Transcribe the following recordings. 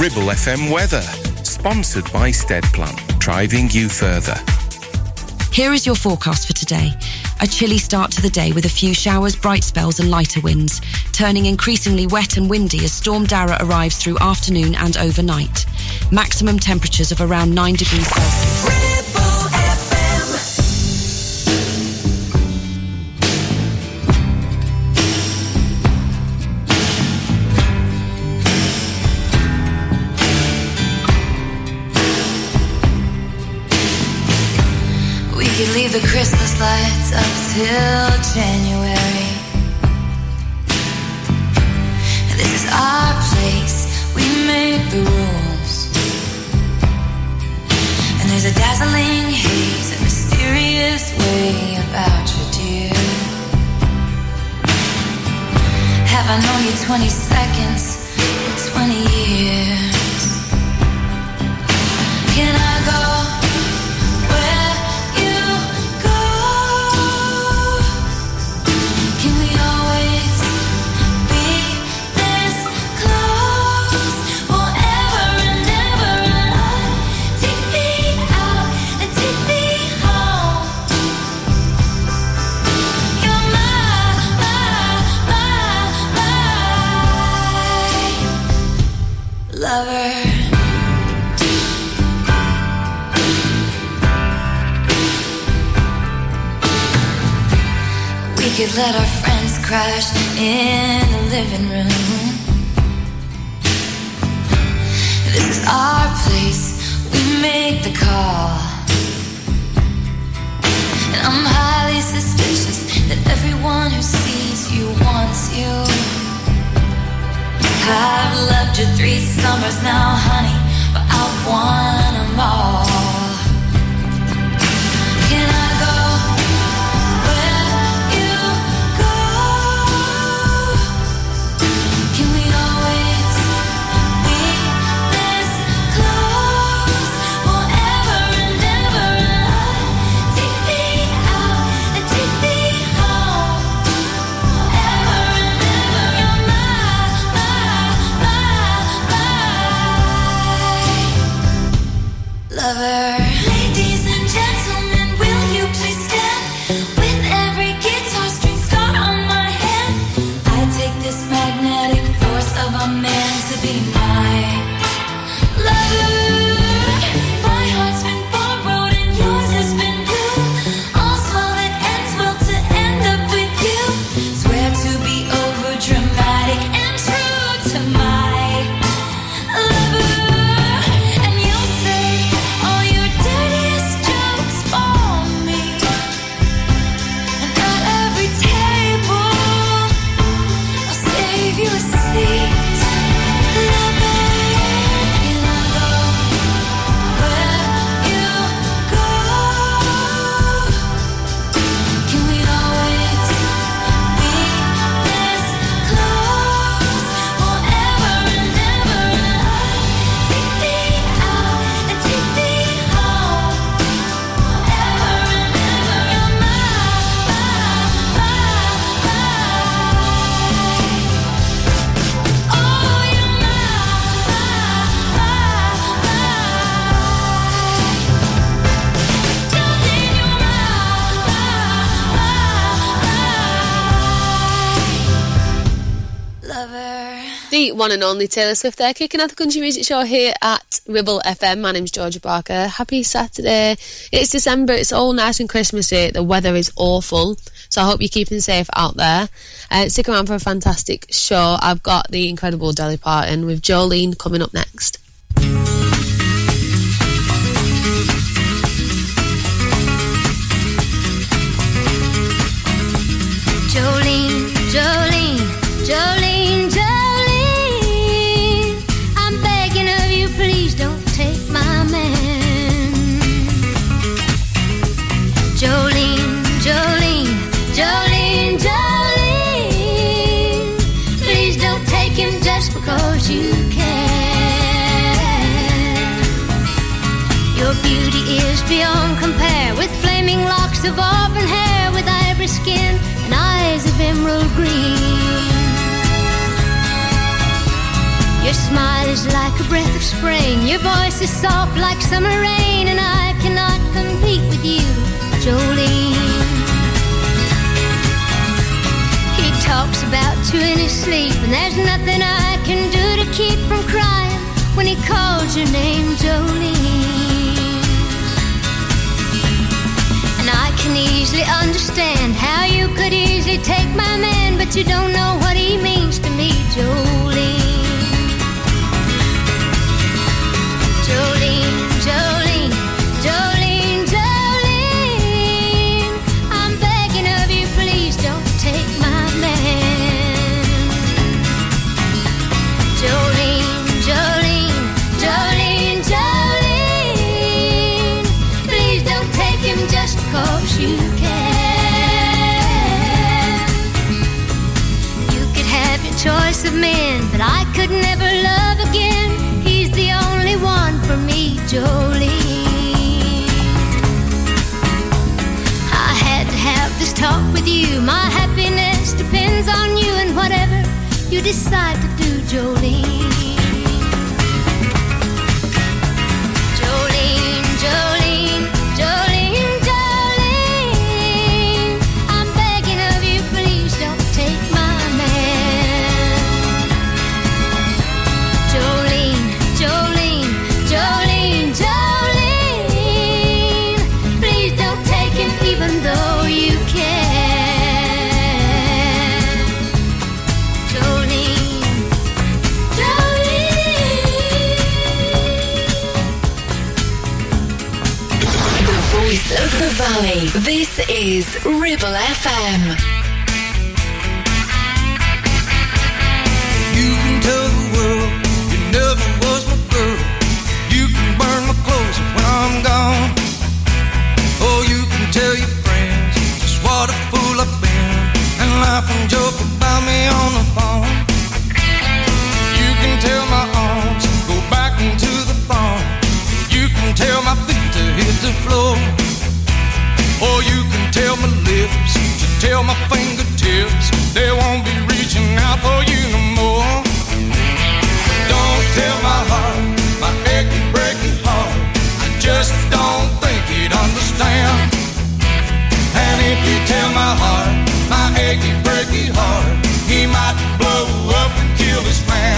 Ribble FM weather, sponsored by Steadplan, driving you further. Here is your forecast for today. A chilly start to the day with a few showers, bright spells and lighter winds, turning increasingly wet and windy as Storm Dara arrives through afternoon and overnight. Maximum temperatures of around 9 degrees Celsius. Leave the Christmas lights up till January. This is our place, we make the rules. And there's a dazzling haze, a mysterious way about you, dear. Have I known you 20 seconds or 20 years? Can I go? We could let our friends crash in the living room. This is our place, we make the call. And I'm highly suspicious that everyone who sees you wants you. I've loved you 3 summers now, honey, but I want them all. Can I go? Ladies and gentlemen, will you please stand? With every guitar string scar on my hand, I take this magnetic force of a man to be my lover. My heart's been borrowed and yours has been blue. All's well that ends well to end up with you. Swear to be over dramatic and true to my lover. The one and only Taylor Swift there, kicking out the country music show here at Ribble FM. My name's Georgia Barker. Happy Saturday. It's December, it's all nice and Christmassy. The weather is awful, so I hope you're keeping safe out there. Stick around for a fantastic show. I've got the incredible Dolly Parton with Jolene coming up next. Jolene, Jolene, Jolene, Jolene, I'm begging of you, please don't take my man. Jolene, Jolene, Jolene, Jolene, please don't take him just because you can. Your beauty is beyond compare, with flaming locks of auburn hair, with ivory skin and eyes of emerald green. Your smile is like a breath of spring. Your voice is soft like summer rain, and I cannot compete with you, Jolene. He talks about you in his sleep, and there's nothing I can do to keep from crying when he calls your name, Jolene. And I can easily understand how you could easily take my man, but you don't know what he means to me, Jolene. Jolene, Jolene, Jolene, Jolene, I'm begging of you, please don't take my man. Jolene, Jolene, Jolene, Jolene, please don't take him just 'cause you can. You could have your choice of men, but I could never love again. He's the only one for me, Jolene. I had to have this talk with you. My happiness depends on you and whatever you decide to do, Jolene. Jolene, Jolene, Jolene, Jolene, I'm begging of you, please don't take my man. Jolene, Jolene, Jolene, Jolene, please don't take him even though you can. Jolene, Jolene. The voice of the valley. This is Ribble FM. You can tell the world you never was my girl. You can burn my clothes when I'm gone. Oh, you can tell your friends just what a fool I've been, and laugh and joke about me on the phone. You can tell my arms go back into the farm. You can tell my feet to hit the floor. Or you can tell my lips to tell my fingertips they won't be reaching out for you no more. Don't tell my heart, my achy, breaky heart, I just don't think he'd understand. And if you tell my heart, my achy, breaky heart, he might blow up and kill this man.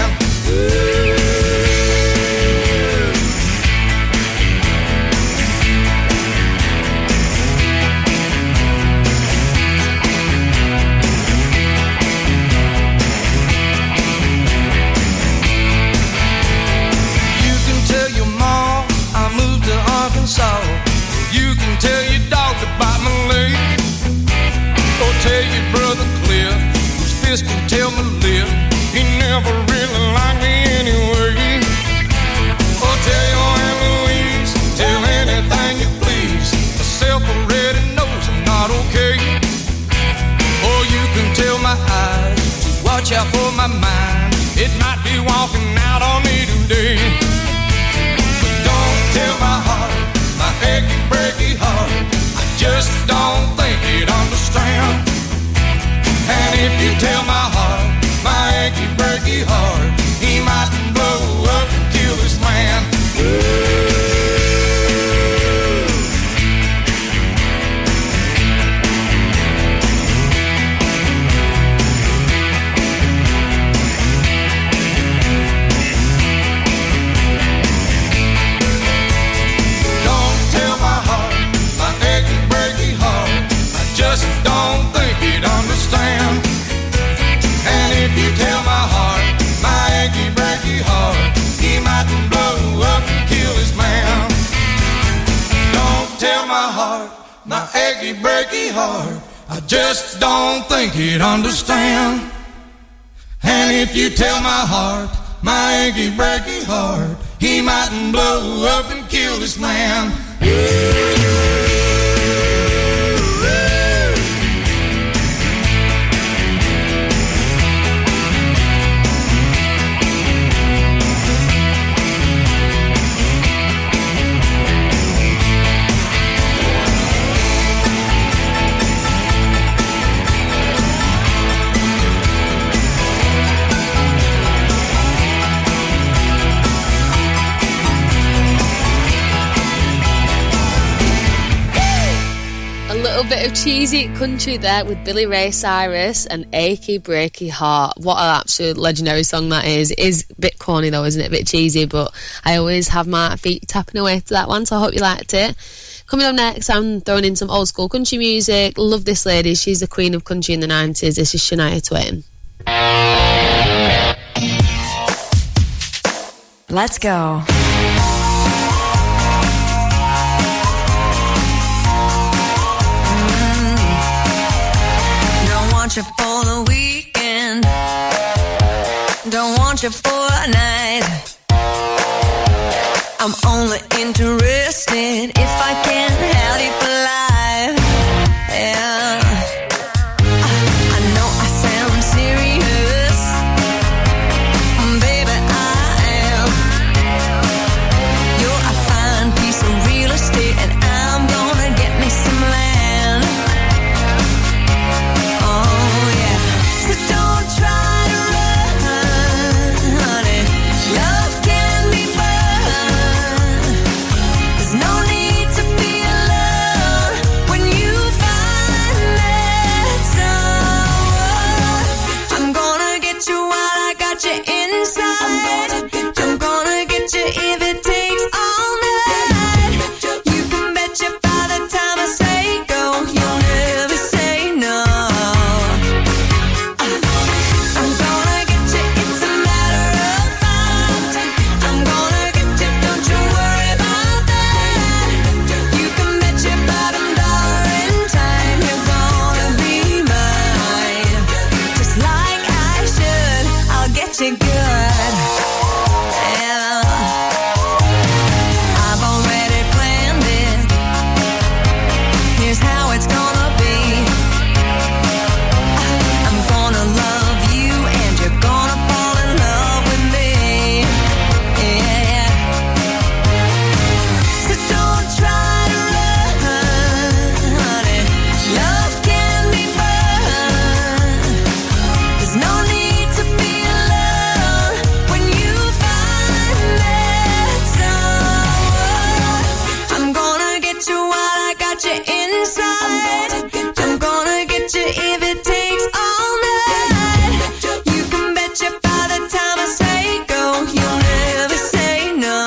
Arkansas. You can tell your dog to bite my leg, or tell your brother Cliff, whose fist can tell my lip he never really liked me anyway. Or tell your Aunt Louise, tell anything you please, myself already knows I'm not okay. Or you can tell my eyes to watch out for my mind, it might be walking out on me today. Don't tell my heart, my achy, breaky heart, I just don't think he'd understand. And if you tell my heart, my achy, breaky heart, he might blow up and kill this man. Just don't think he'd understand. And if you tell my heart, my achy, breaky heart, he might blow up and kill his man. Don't tell my heart, my achy, breaky heart, I just don't think he'd understand. And if you tell my heart, my achy, breaky heart, he might blow up and kill this man. Cheesy country there with Billy Ray Cyrus and Achy Breaky Heart. What an absolute legendary song that is. It is a bit corny though, isn't it? A bit cheesy, but I always have my feet tapping away to that one, so I hope you liked it. Coming up next, I'm throwing in some old school country music. Love this lady. She's the queen of country in the 90s. This is Shania Twain. Let's go. Don't want you for the weekend. Don't want you for a night. I'm only interested if I can have you for life. Yeah. I know I sound serious, baby, I am. You're a fine piece of real estate, and I'm gonna get me some land. Oh yeah. So don't try to run, honey. Love can be fun. There's no need to be alone when you find that someone. I'm gonna get you while I got you inside. I'm gonna get you if it takes all night. You can bet you by the time I say go, you'll never say no. I'm gonna get you, it's a matter of fact. I'm gonna get you, don't you worry about that. You can bet your bottom dollar in time you're gonna be mine. Just like I should, I'll get you good. Yeah. I've already planned it. Here's how it's gonna be. I'm gonna love you and you're gonna fall in love with me. Yeah. So don't try to run, honey. Love can be fun. There's no need to be alone when you find that someone. I'm gonna get you while I got you inside. I'm gonna get you if it takes all night. You can bet you by the time I say go, you'll never say no.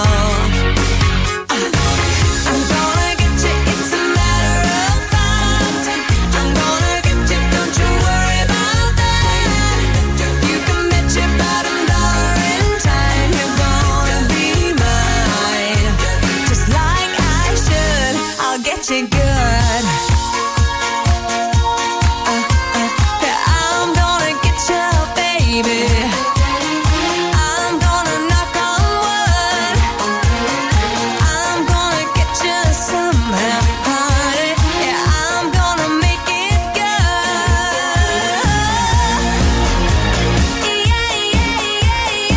I'm gonna get you, it's a matter of fact. I'm gonna get you, don't you worry about that. You can bet your bottom dollar in time you're gonna be mine. Just like I should, I'll get you good. I'm gonna get you, baby. I'm gonna knock on wood. I'm gonna get you somehow, honey. Yeah, I'm gonna make it good. Yeah, yeah, yeah,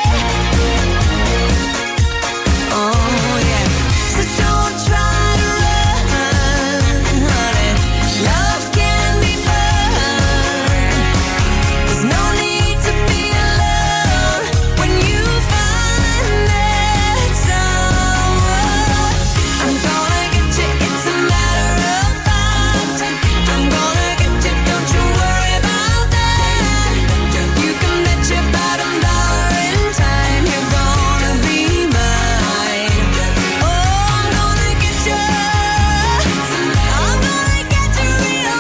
yeah. Oh yeah. So don't try to run, honey. Love can be fun. There's no need to be alone when you find that someone. I'm gonna get you, it's a matter of fact. I'm gonna get you, don't you worry about that. You can bet your bottom dollar in time you're gonna be mine. Oh, I'm gonna get you. I'm gonna get you real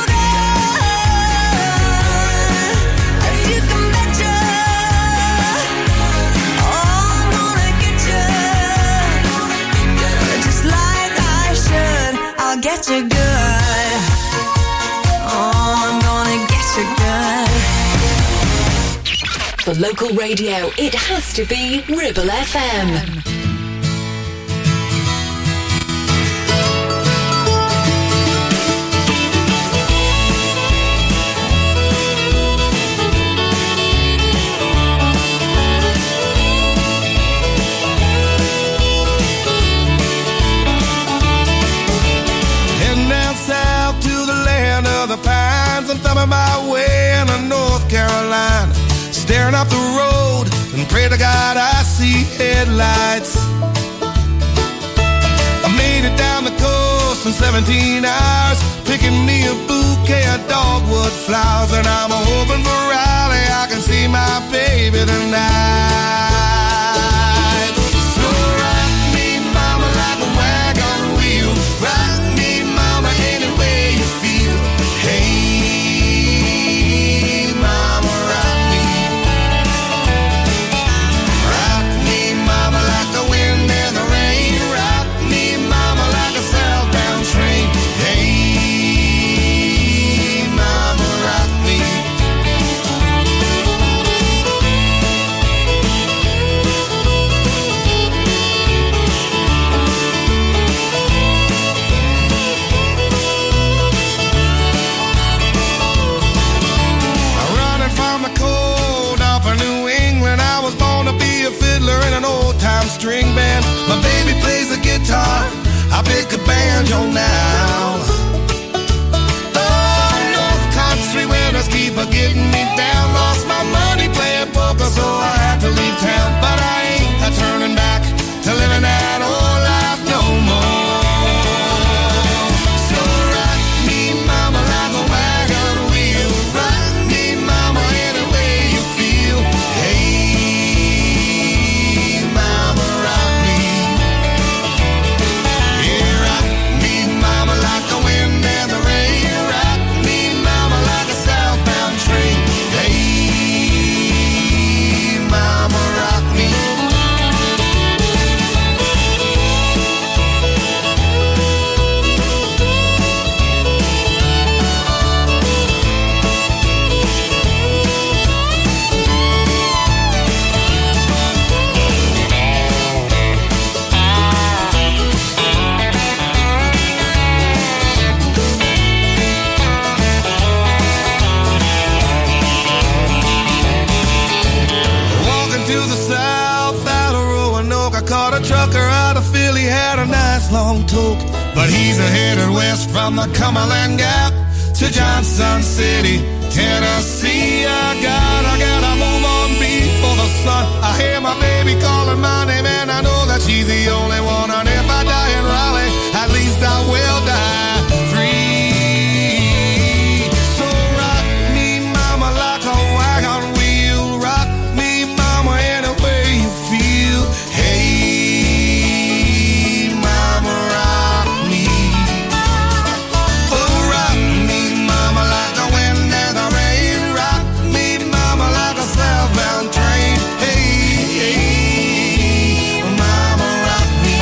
good. You can bet you. Oh, I'm gonna get you. Just like I should, I'll get you good. Oh, I'm gonna get you good. For local radio, it has to be Ribble FM. Heading down south to the land of the pines. I'm thumbing my way into North Carolina. Staring off the road and pray to God I see headlights. I made it down the coast less than 17 hours, picking me a bouquet of dogwood flowers, and I'm hoping for Raleigh I can see my baby tonight. So rock me, mama, like a wagon wheel. Rock me, mama, any way you feel. Hey, mama, rock me. Rock me, mama, like the wind and the rain. Rock me, mama, like a southbound train. Hey, mama, rock me. Running from the cold up in New England, I was born to be a fiddler in an old-time string band. My baby plays the guitar, I pick a banjo now. Oh, North Country winters keep a getting me down. Lost my money playing poker, so I had to leave town. But I ain't turning back to living that old life no more. So rock me, mama, like a wagon wheel. Rock me, mama, any way you feel. Hey, mama, rock me. Yeah, rock me, mama, like the wind and the rain. Rock me, mama, like a southbound train. Hey, mama, rock me. Walking to the south out of Roanoke, I caught a trucker out of Philly, had a nice long toke. But he's headed west from the Cumberland Gap to Johnson City, Tennessee. I gotta move on before the sun. I hear my baby calling my name, and I know that she's the only one. And if I die in Raleigh, at least I will die free. So rock me, mama, like a wagon wheel. Rock me, mama, any way you feel. Hey, mama, rock me. Oh, rock me, mama, like the wind and the rain. Rock me, mama, like a southbound train. Hey, hey, mama, rock me.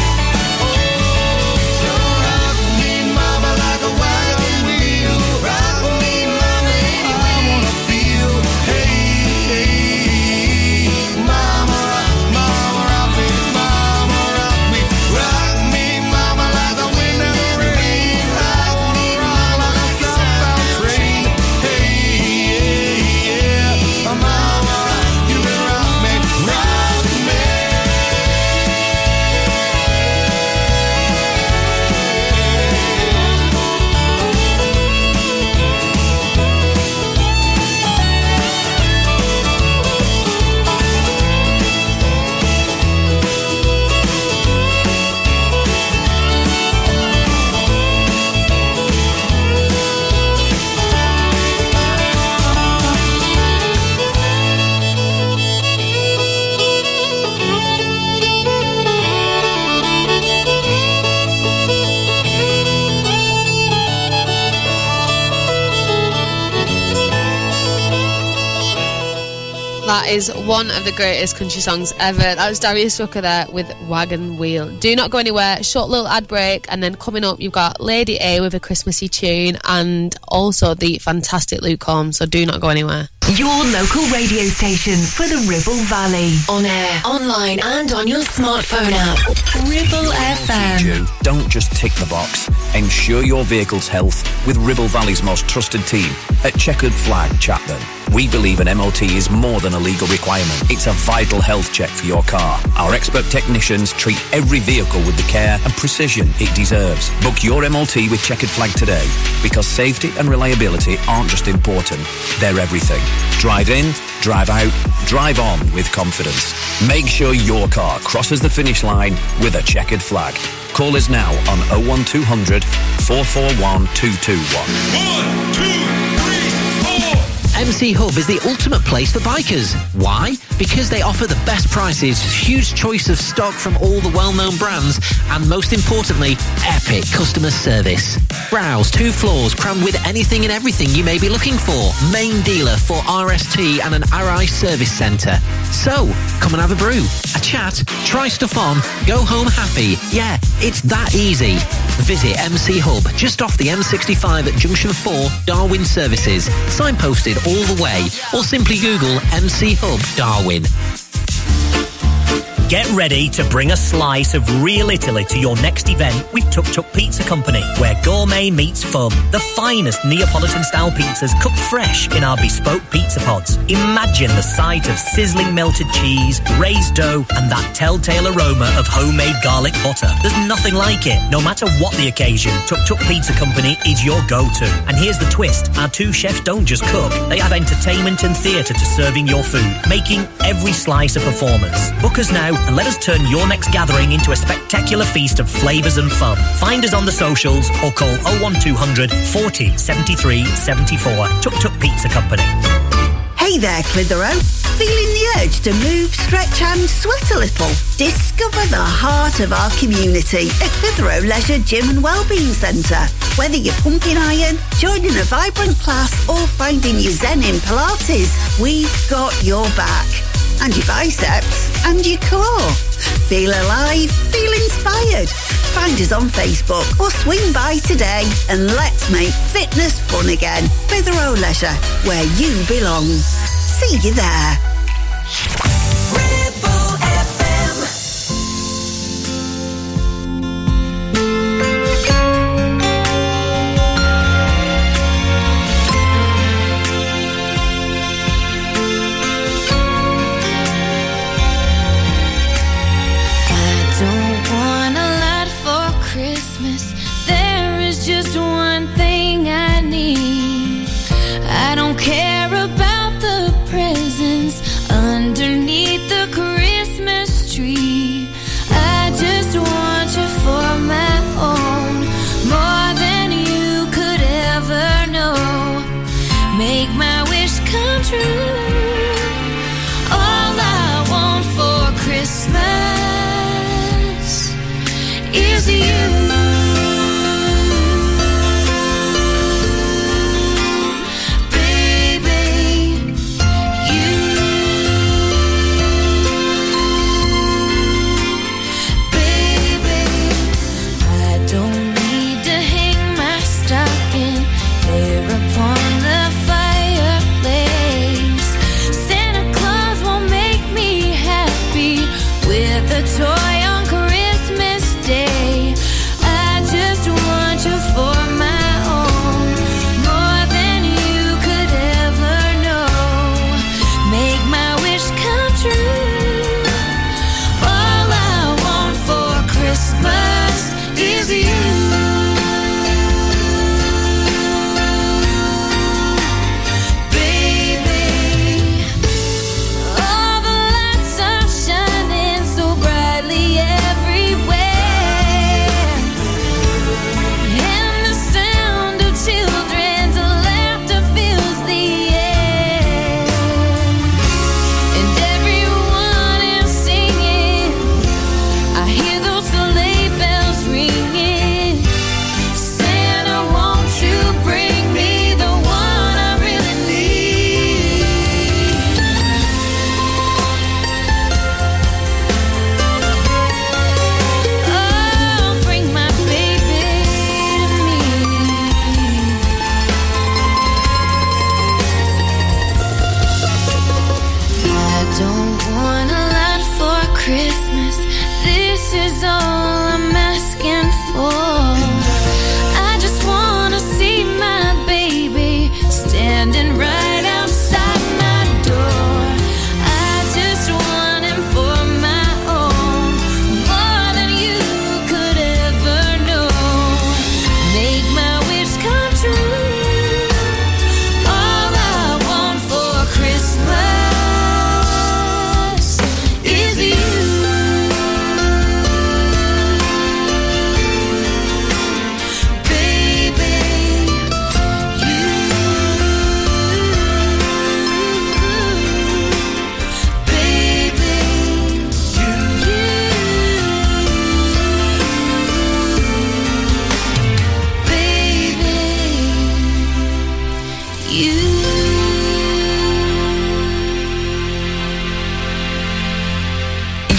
So rock me, mama, like a wagon wheel. Rock me, mama, I wanna feel. Hey, hey, mama, rock me, mama, rock me. Rock me, mama, like the wind and the rain. I wanna rock like a southbound train. Hey, yeah, mama, you can rock me, rock me. That is one of the greatest country songs ever. That was Darius Rucker there with Wagon Wheel. Do not go anywhere. Short little ad break, and then coming up you've got Lady A with a Christmassy tune, and also the fantastic Luke Combs. So do not go anywhere. Your local radio station for the Ribble Valley. On air, online and on your smartphone app. Ribble FM. Don't just tick the box. Ensure your vehicle's health with Ribble Valley's most trusted team at Checkered Flag, Chatburn. We believe an MOT is more than a legal requirement. It's a vital health check for your car. Our expert technicians treat every vehicle with the care and precision it deserves. Book your MOT with Checkered Flag today, because safety and reliability aren't just important, they're everything. Drive in, drive out, drive on with confidence. Make sure your car crosses the finish line with a Checkered Flag. Call us now on 01200 441 221. MC Hub is the ultimate place for bikers. Why? Because they offer the best prices, huge choice of stock from all the well-known brands, and most importantly, epic customer service. Browse 2 floors crammed with anything and everything you may be looking for. Main dealer for RST and an RI service centre. So, come and have a brew, a chat, try stuff on, go home happy. Yeah, it's that easy. Visit MC Hub just off the M65 at Junction 4, Darwin Services. Signposted all the way, or simply Google MC Hub Darwin. Get ready to bring a slice of real Italy to your next event with Tuk Tuk Pizza Company, where gourmet meets fun. The finest Neapolitan-style pizzas cooked fresh in our bespoke pizza pods. Imagine the sight of sizzling melted cheese, raised dough, and that telltale aroma of homemade garlic butter. There's nothing like it. No matter what the occasion, Tuk Tuk Pizza Company is your go-to. And here's the twist. Our 2 chefs don't just cook. They add entertainment and theatre to serving your food, making every slice a performance. Book us now and let us turn your next gathering into a spectacular feast of flavours and fun. Find us on the socials or call 01200 40 73 74. Tuk Tuk Pizza Company. Hey there, Clitheroe. Feeling the urge to move, stretch and sweat a little? Discover the heart of our community at Clitheroe Leisure Gym and Wellbeing Centre. Whether you're pumping iron, joining a vibrant class or finding your zen in Pilates, we've got your back. And your biceps, and your core. Feel alive, feel inspired. Find us on Facebook or swing by today and let's make fitness fun again. Clitheroe Leisure, where you belong. See you there.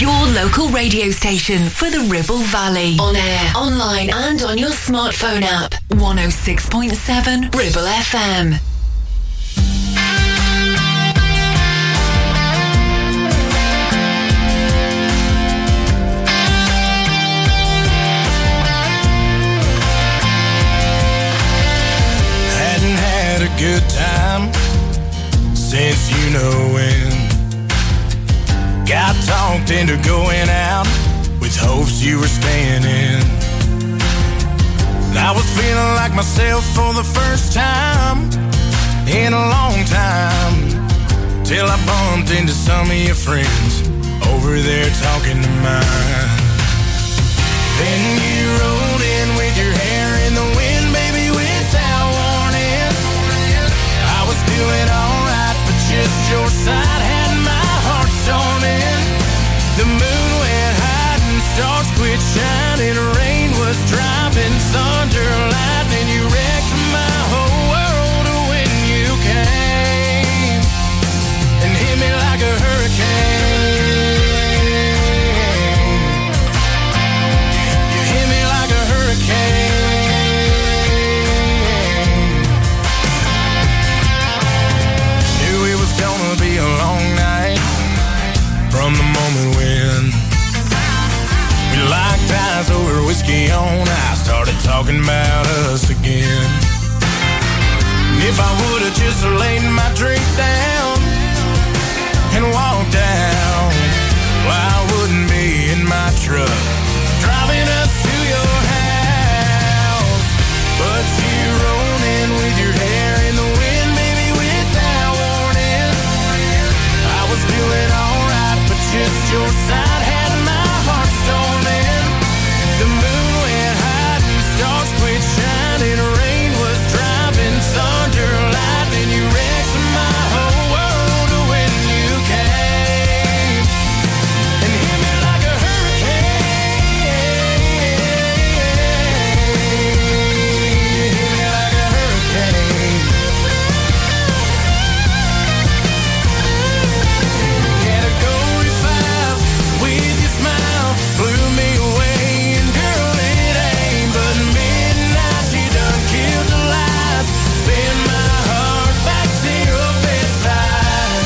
Your local radio station for the Ribble Valley. On air, online and on your smartphone app. 106.7 Ribble FM. Hadn't had a good time since you know when. Got talked into going out with hopes you were staying in. I was feeling like myself for the first time in a long time, till I bumped into some of your friends over there talking to mine. Then you rolled in with your hair in the wind, baby, without warning. I was doing alright, but just your side had my heart storming. The moon went high and stars quit shining. Rain was dropping, thunder, lightning. You wrecked my whole world when you came and hit me like a hurricane. You hit me like a hurricane. Knew it was gonna be a long night from the moment when we locked eyes over whiskey on ice, started talking about us again. And if I would've just laid my drink down and walked out, well, I wouldn't be in my truck driving us to your house. But you rolled in with your hair in the wind, baby, without warning. I was doing alright, but just your side had my heart storming. The moon went high and stars quit shining. Rain was dropping, thunder, lightning. You wrecked my whole world when you came and hit me like a hurricane. Hit me like a hurricane. Category 5 with your smile blew me away, and girl, it ain't but midnight. You done killed the lights, bend my heart back to your bedside.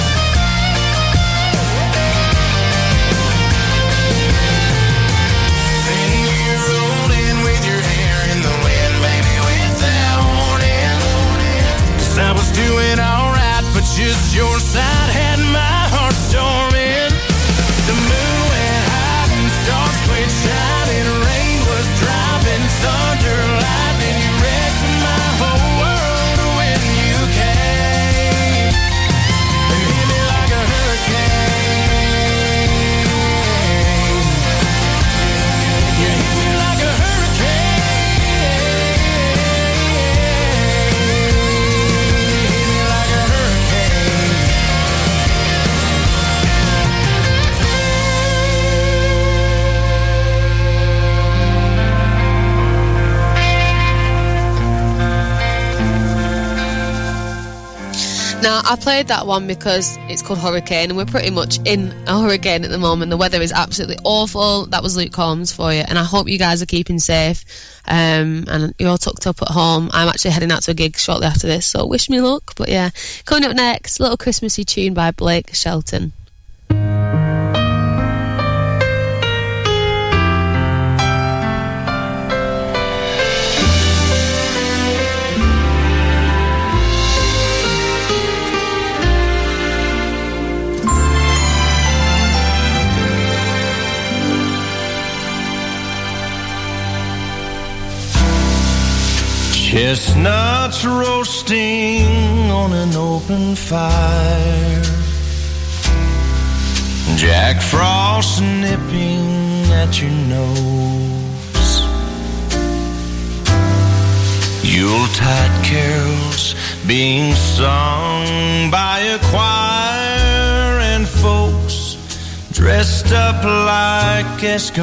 Then you rolled in with your hair in the wind, baby, without warning. 'Cause I was doing alright, but just your side had my heart storming. The moon went high and stars quit shining. Rain was dropping, thunder, lightning. You wrecked my whole world when you came and hit me like a hurricane. You hit me like a hurricane. Hit me like a hurricane. Now, I played that one because it's called Hurricane, and we're pretty much in a hurricane at the moment. The weather is absolutely awful. That was Luke Combs for you, and I hope you guys are keeping safe, and you're all tucked up at home. I'm actually heading out to a gig shortly after this, so wish me luck. But yeah, coming up next, a little Christmassy tune by Blake Shelton. Chestnuts roasting on an open fire, Jack Frost nipping at your nose, Yuletide carols being sung by a choir, and folks dressed up like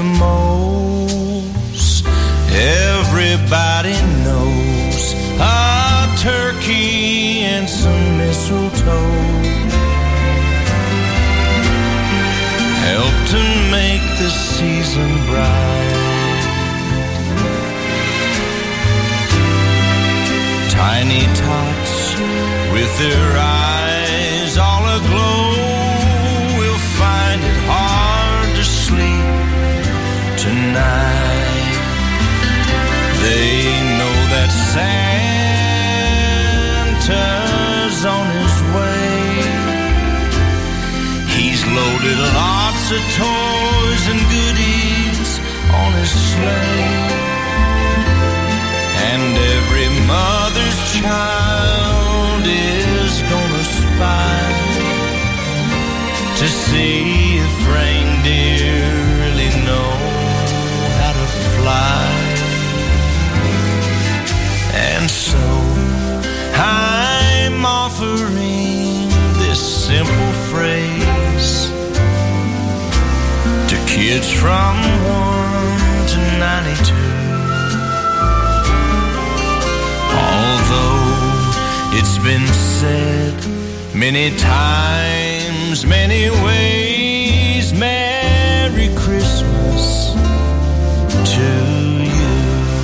Eskimos. Everybody knows a turkey and some mistletoe help to make the season bright. Tiny tots with their eyes all aglow will find it hard to sleep tonight. They know that Santa's on his way. He's loaded lots of toys and goodies on his sleigh. And every mother's child is gonna spy to see if reindeer really know how to fly. And so I'm offering this simple phrase to kids from 1 to 92. Although it's been said many times, many ways, Merry Christmas to you.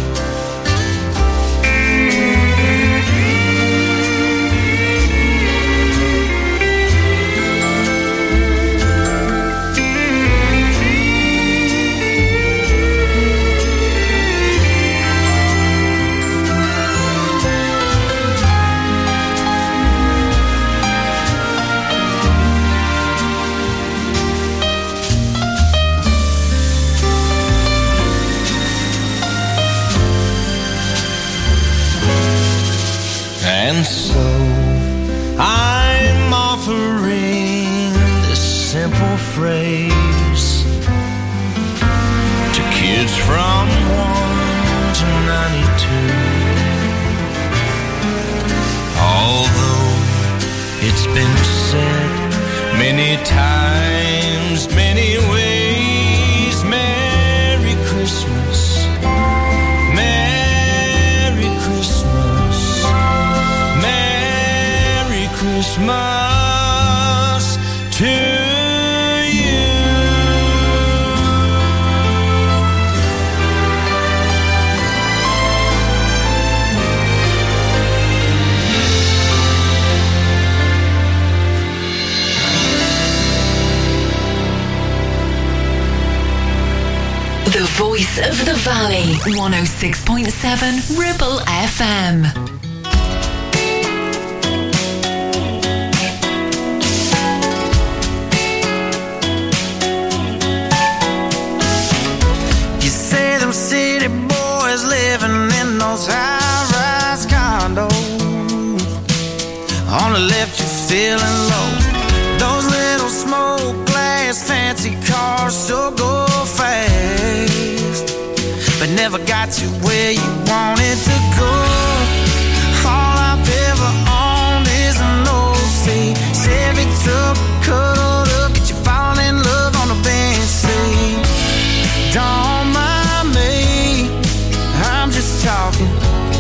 And so I'm offering this simple phrase to kids from 1 to 92. Although it's been said many times, many ways, Merry Christmas, Merry Christmas, Merry Christmas to you. The voice of the valley, 106.7 Ribble FM. City boys living in those high-rise condos only left you feeling low. Those little smoke glass fancy cars still go fast, but never got you where you wanted to go. All I've ever owned is an old Chevy truck, cuddled up, get you falling in love on the bench seat. Don't mind me, I'm just talking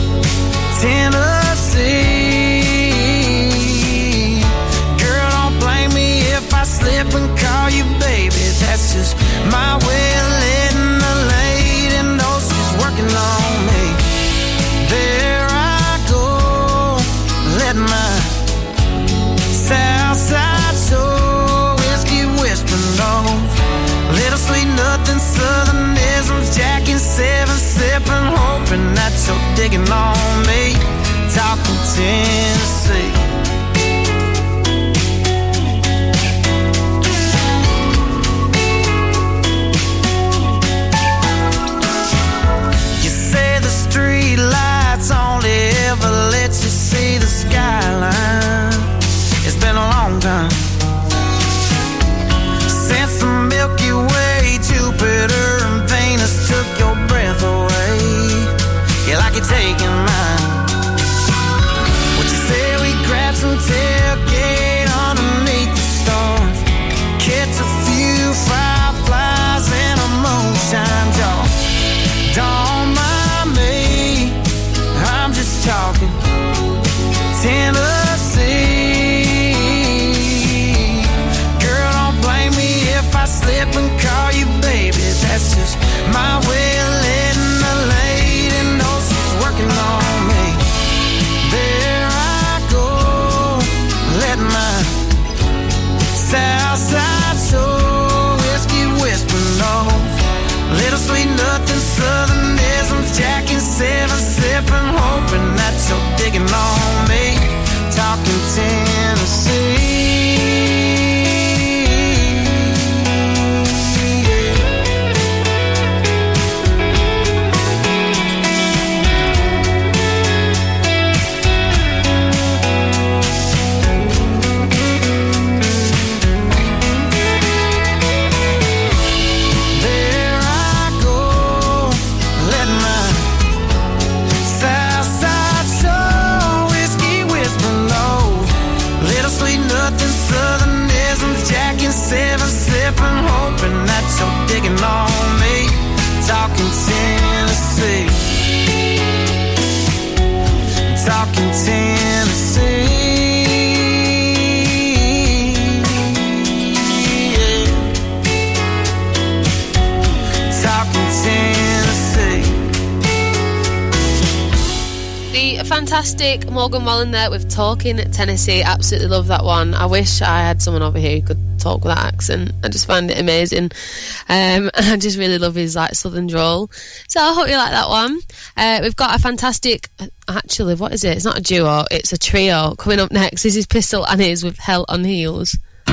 Tennessee. Girl, don't blame me if I slip and call you baby. That's just my way of letting the lady know she's working on me. There I go, letting my Southside soul whiskey whispering on. Little sweet nothing southernisms, jacking 7, sipping, hoping that you're digging on me. Talking Tennessee. You say the street lights only ever let you see the skyline. It's been a long time since the Milky Way, Jupiter and Venus took your breath away. Yeah, like you're taking mine. What you say we grab some tailgate underneath the stars, catch a few fireflies and a moonshine jaw. Don't mind me, I'm just talking Tennessee. Girl, don't blame me if I slip and Southside soul, whiskey whisper low. Little sweet nothing, southernisms, Jack and Seven, sipping, hoping that you're digging on me. Talking Tennessee. Seven, sipping, hoping that you're digging on me. Talking Tennessee. Talking Tennessee. Yeah. Talking Tennessee. The fantastic Morgan Wallen there with Talking Tennessee. Absolutely love that one. I wish I had someone over here who could talk with that accent. I just find it amazing. I just really love his like southern drawl. So I hope you like that one. We've got a fantastic, actually, what is it? It's not a duo, it's a trio. Coming up next, this is Pistol Annies with Hell on Heels.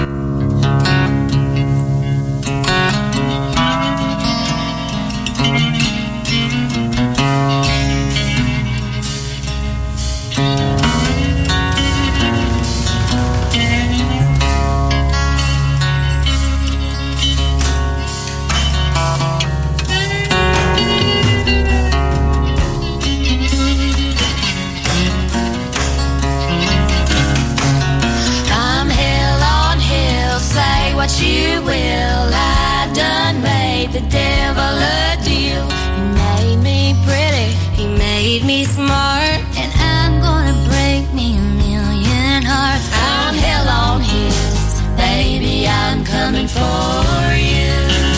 What you will, I done made the devil a deal. He made me pretty, he made me smart, and I'm gonna break me a million hearts. I'm hell on heels, baby, I'm coming for you.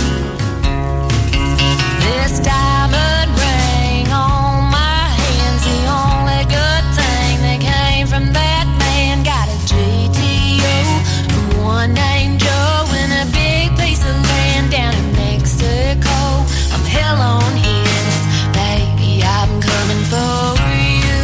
This diamond ring on my hand's the only good thing that came from that man. Got a GTO from one named Joe. Down in Mexico, I'm hell on heels, baby, I'm coming for you.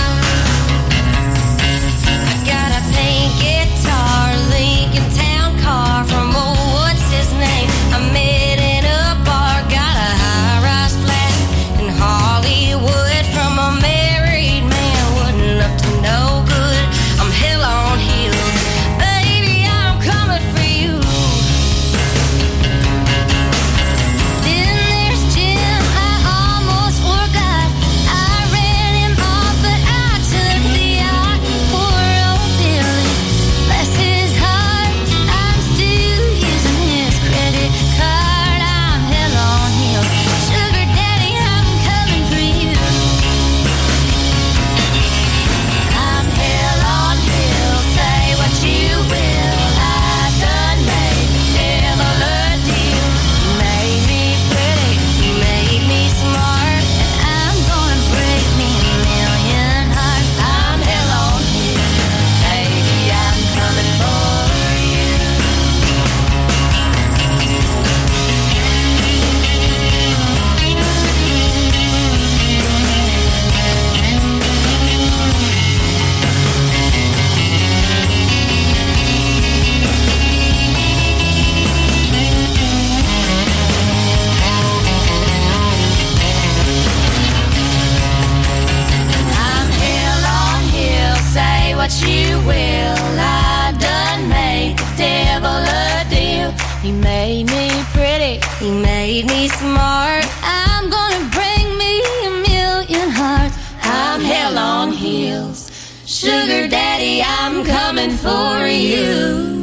I got a pink guitar, Lincoln Town car from old what's his name? I met in a bar, got a high-rise flat in Hollywood from a married man, wasn't up to no good. I'm hell on heels, baby, I'm coming for you. What you will, I done made the devil a deal. He made me pretty, he made me smart. I'm gonna bring me a million hearts. I'm hell on heels, sugar daddy, I'm coming for you.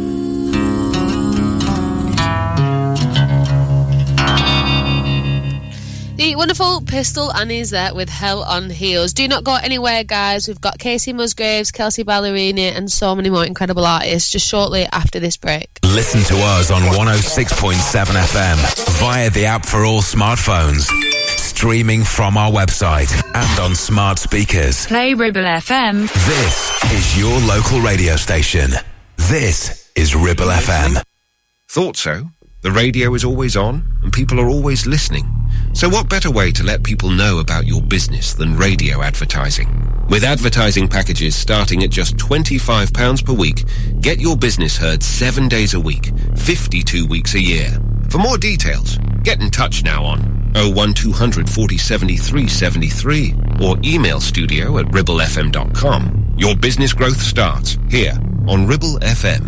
The wonderful Pistol Annies there with Hell on Heels. Do not go anywhere, guys. We've got Casey Musgraves, Kelsey Ballerini, and so many more incredible artists just shortly after this break. Listen to us on 106.7 FM via the app for all smartphones. Streaming from our website and on smart speakers. Play Ribble FM. This is your local radio station. This is Ribble FM. Thought so. The radio is always on, and people are always listening. So what better way to let people know about your business than radio advertising? With advertising packages starting at just £25 per week, get your business heard 7 days a week, 52 weeks a year. For more details, get in touch now on 01200 40 73 73 or email studio@ribblefm.com. Your business growth starts here on Ribble FM.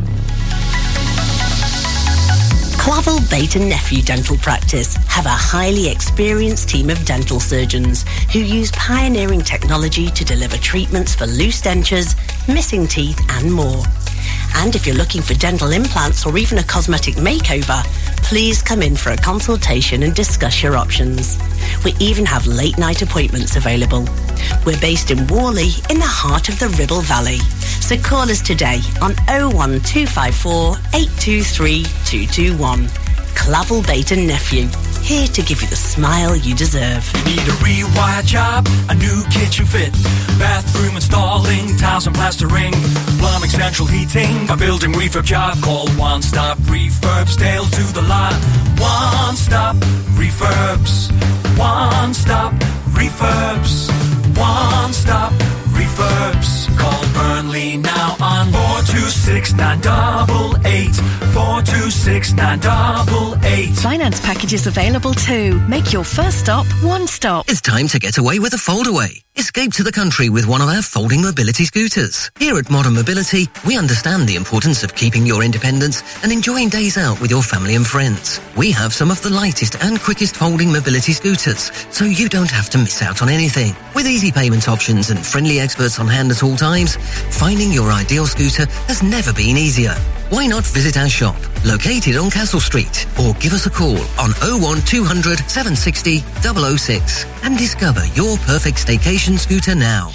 Clavel Bait and Nephew Dental Practice have a highly experienced team of dental surgeons who use pioneering technology to deliver treatments for loose dentures, missing teeth and more. And if you're looking for dental implants or even a cosmetic makeover, please come in for a consultation and discuss your options. We even have late night appointments available. We're based in Worley in the heart of the Ribble Valley. So call us today on 01254 823 221. Clavel Bait and Nephew, here to give you the smile you deserve. You need a rewire job, a new kitchen fit, bathroom installing, tiles and plastering, plumbing, central heating, a building refurb job. Call One Stop Refurbs, Dale to the lot. One Stop Refurbs. One Stop Refurbs. One Stop Refurbs. Call Burnley now on 426-988. 426-988. Finance packages available too. Make your first stop One Stop. It's time to get away with a foldaway. Escape to the country with one of our folding mobility scooters. Here at Modern Mobility, we understand the importance of keeping your independence and enjoying days out with your family and friends. We have some of the lightest and quickest folding mobility scooters, so you don't have to miss out on anything. With easy payment options and friendly experts on hand at all times, finding your ideal scooter has never been easier. Why not visit our shop, located on Castle Street, or give us a call on 01200 760 006 and discover your perfect staycation scooter now.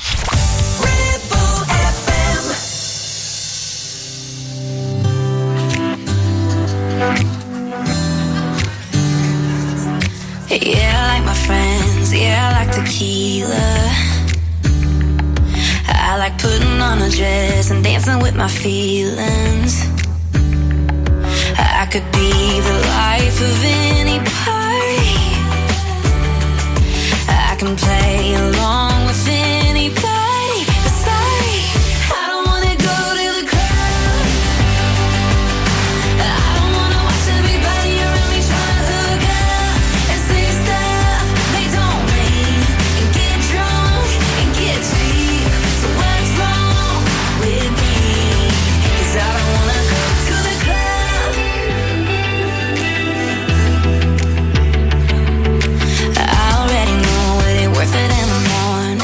Yeah, I like my friends, yeah, I like tequila. I like putting on a dress and dancing with my feelings. I could be the life of any party. I can play along with anybody. But sorry, I don't wanna go to the club. I don't wanna watch everybody around me trying to hook up and say stuff they don't mean, and get drunk and get cheap. So what's wrong with me? 'Cause I don't wanna go to the club. I already know it ain't worth it in the morning.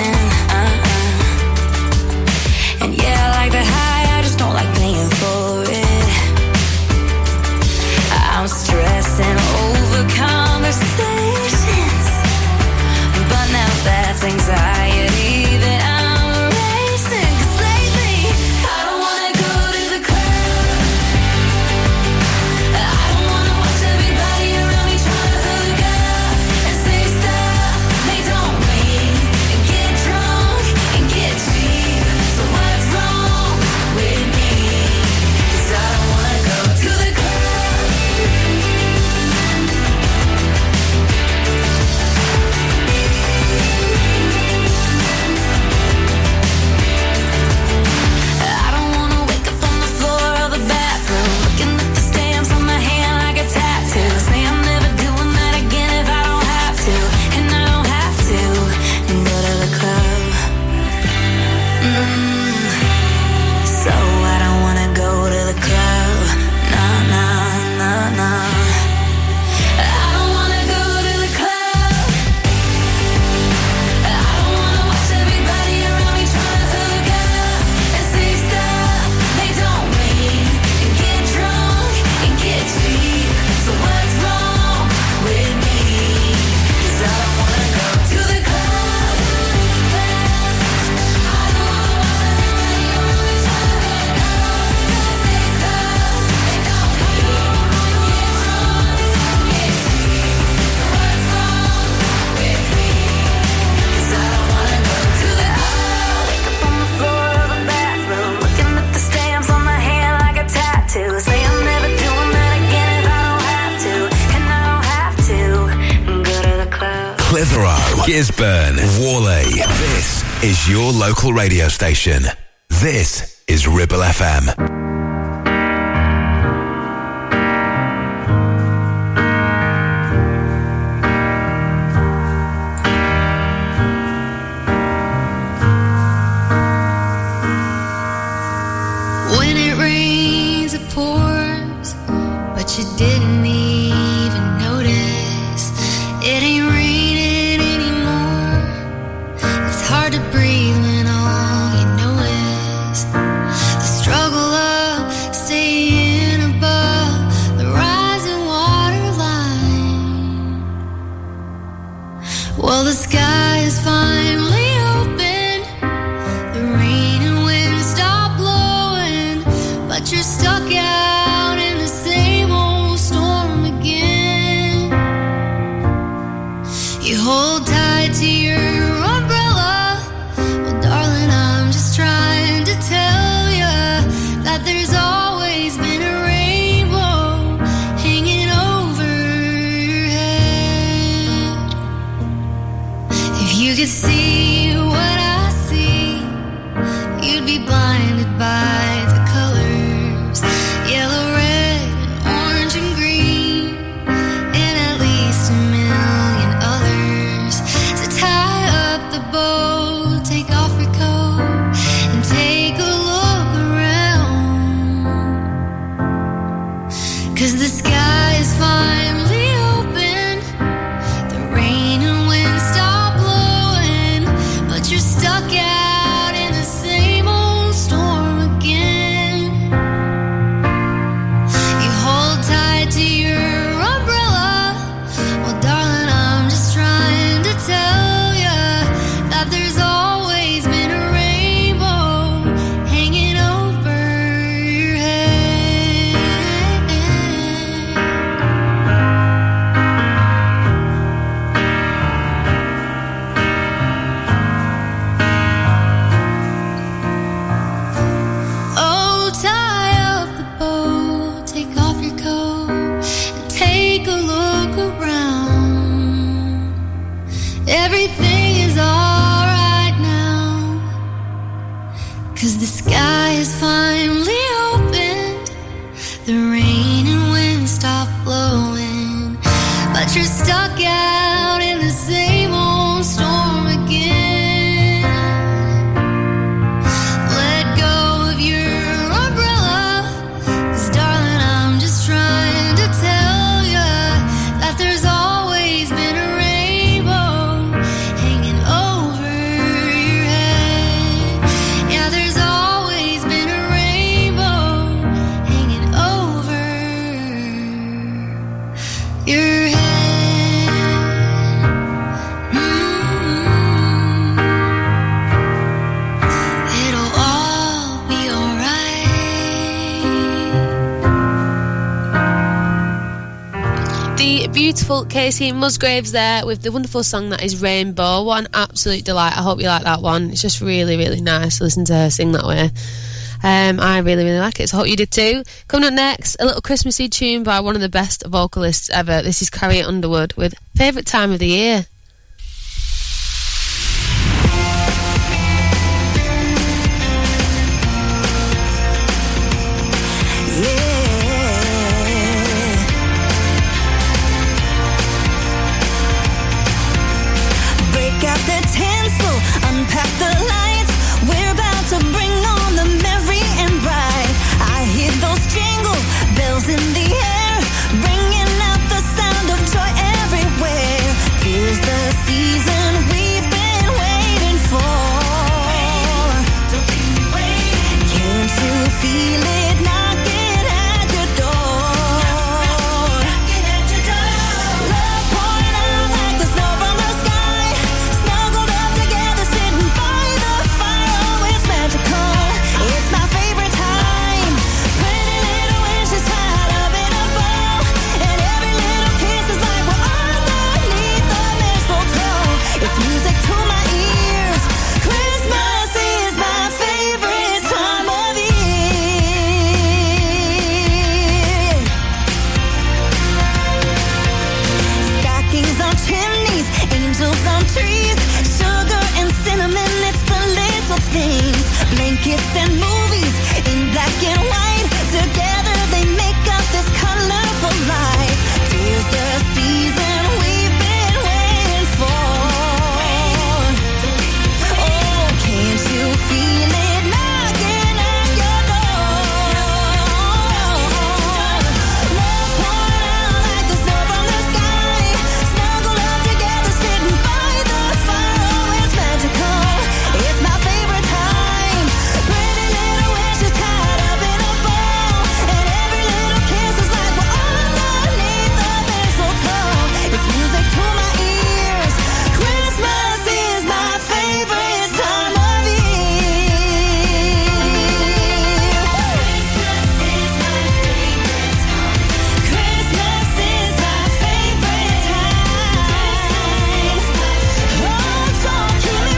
Clitheroe, Gisburn, Worley. This is your local radio station. This is Ribble FM. When it rains, it pours, but you didn't even notice. It ain't raining anymore. It's hard to breathe when all you know is the struggle of staying above the rising water line. Well, the sky is finally open. The rain and wind stop blowing, but you're stuck out in the same old storm again. You hold tight to your umbrella. Well, darling, I'm just trying to tell you that there's always been a rainbow hanging over your head. If you could see what I see, you'd be blinded by the colors, yellow, red, and orange and green, and at least a million others. So tie up the boat, take off your coat, and take a look around. 'Cause the sky is finally open. The rain and wind stop blowing, but you're stuck out in the same old storm again. You hold tight to your umbrella. Well, darling, I'm just trying to tell you that there's always been a rainbow hanging over your head. Oh, tie up the boat, take off your coat, and take a look around. Everything is alright now, 'cause the sky is finally opened. The rain and wind stop blowing, but you're stuck out in the same old storm again. Let go of your umbrella, 'cause darling, I'm just trying to tell you that there's always been a rainbow hanging over your head. Yeah, there's always been a rainbow hanging over your head. It'll all be alright. The beautiful Casey Musgraves there with the wonderful song that is Rainbow. What an absolute delight. I hope you like that one. It's just really, really nice to listen to her sing that way. I really, really like it, so I hope you did too. Coming up next, a little Christmassy tune by one of the best vocalists ever. This is Carrie Underwood with Favourite Time of the Year. Break out the tinsel, unpack the lights. We're about to bring on the merry and bright. I hear those jingle bells in the air, bringing out the sound of joy everywhere. Tis the skits and movies in black and white. Together they make up this colorful life. 'Tis the season we've been waiting for. Oh, can't you feel it knocking at your door? Love pouring out like the snow from the sky. Snuggle up together, sitting by the fire. Oh, it's magical. It's my favorite time. Pretty little wishes tied up in a bow, and every little kiss is like we're underneath the mistletoe. It's music to my ears. Christmas is my favorite time of year. Christmas is my favorite time. Oh, so keep me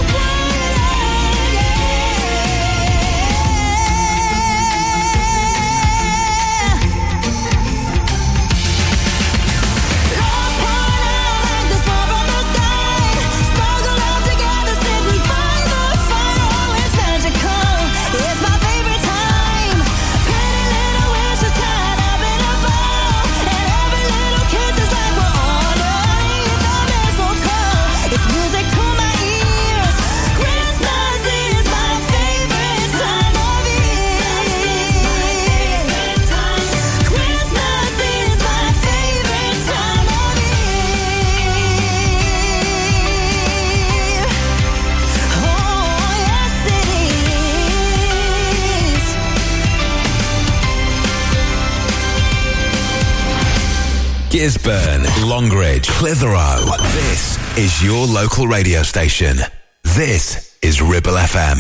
Gisburn, Longridge, Clitheroe. This is your local radio station. This is Ribble FM.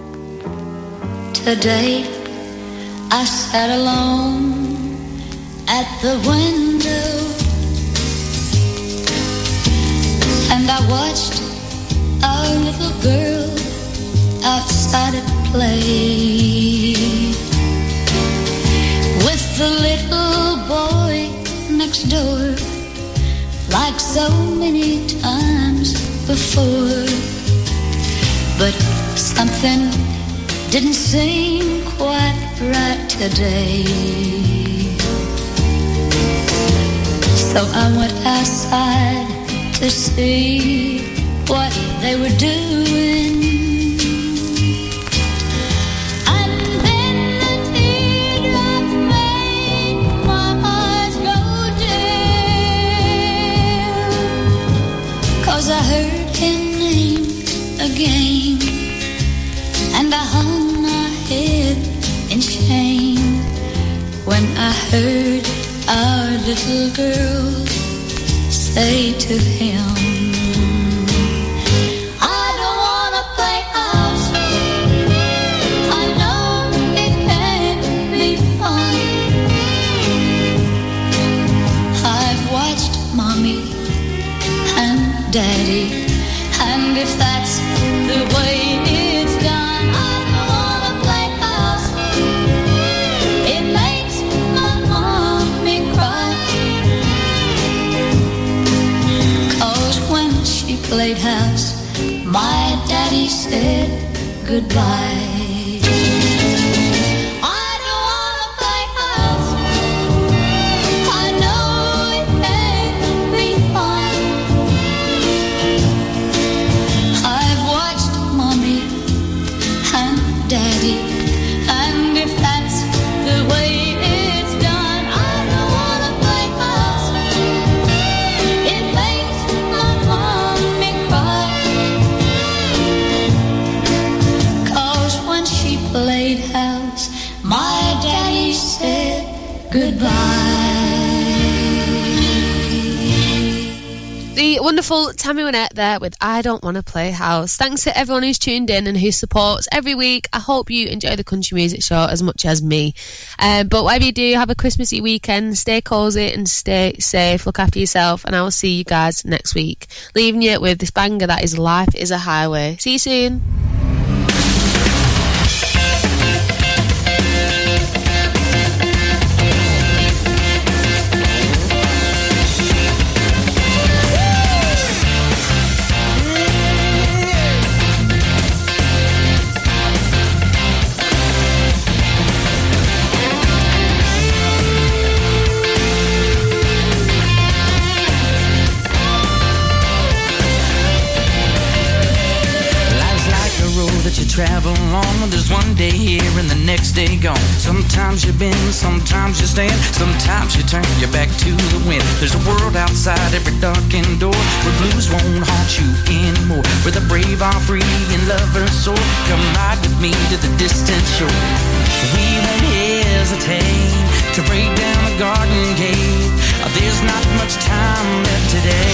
Today I sat alone at the window and I watched our little girl outside at play with the little boy next door, like so many times before. But something didn't seem quite right today. So I went outside to see what they were doing. And then the teardrops made my heart go dim, 'cause I heard him named again, and I hung my head in shame when I heard our little girl say to him, I don't wanna play house, I know it can't be fun. I've watched Mommy and Daddy, and if that's the way it's done, I don't wanna play house. It makes my mommy cry, 'cause when she played house, my daddy said goodbye. I don't wanna play house, I know it can't be fun. I've watched Mommy and Daddy, and if that's the way it's done, I don't wanna play house. It makes my mommy cry, 'cause when she played house, my daddy said goodbye. The wonderful Tammy Wynette there with I Don't Want to Play House. Thanks to everyone who's tuned in and who supports every week. I hope you enjoy the Country Music Show as much as me. But whatever you do, have a Christmassy weekend. Stay cosy and stay safe. Look after yourself, and I will see you guys next week. Leaving you with this banger that is Life is a Highway. See you soon. day here and the next day gone. Sometimes you bend, sometimes you stand, sometimes you turn your back to the wind. There's a world outside every darkened door where blues won't haunt you anymore, where the brave are free and lovers soar. Come ride with me to the distant shore. We won't hesitate to break down the garden gate. There's not much time left today.